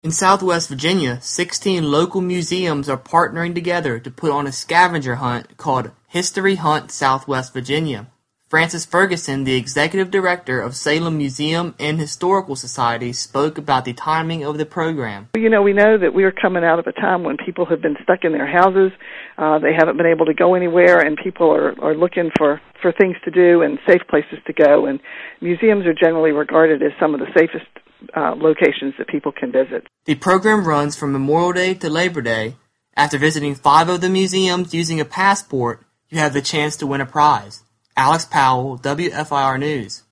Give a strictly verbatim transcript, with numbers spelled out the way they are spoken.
In Southwest Virginia, sixteen local museums are partnering together to put on a scavenger hunt called History Hunt Southwest Virginia. Frances Ferguson, the executive director of Salem Museum and Historical Society, spoke about the timing of the program. You know, we know that we are coming out of a time when people have been stuck in their houses. Uh, they haven't been able to go anywhere, and people are, are looking for, for things to do and safe places to go. And museums are generally regarded as some of the safest uh, locations that people can visit. The program runs from Memorial Day to Labor Day. After visiting five of the museums using a passport, you have the chance to win a prize. Alex Powell, W F I R News.